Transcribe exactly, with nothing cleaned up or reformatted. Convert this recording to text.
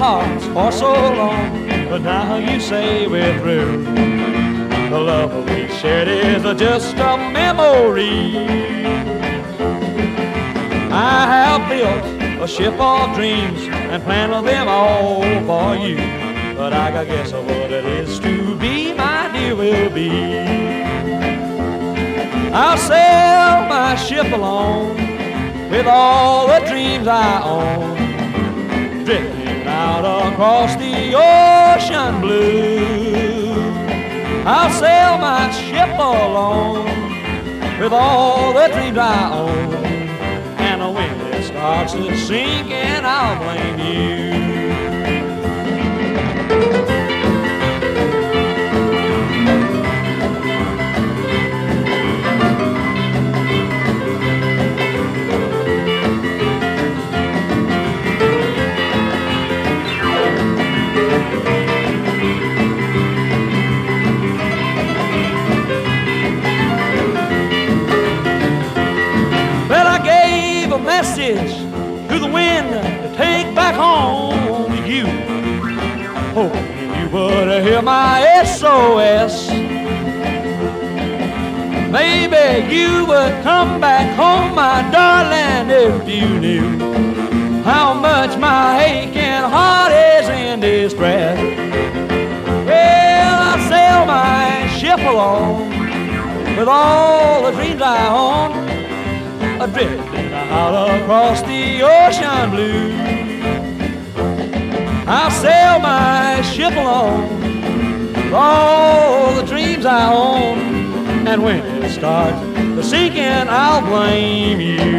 hearts for so long, but now you say we're through. The love we shared is just a memory. I have built a ship of dreams and planned them all for you, but I gotta guess what it is to be, my dear, will be. I'll sail my ship alone with all the dreams I own, drifting out across the ocean blue. I'll sail my ship alone with all the dreams I own, and when it starts to sink, and I'll blame you. Message to the wind to take back home to you, hoping you would hear my S O S. Maybe you would come back home, my darling, if you knew how much my aching heart is in distress. Well, I sail my ship along with all the dreams I own, drifting out across the ocean blue. I'll sail my ship along with all the dreams I own, and when it starts to sinking, I'll blame you.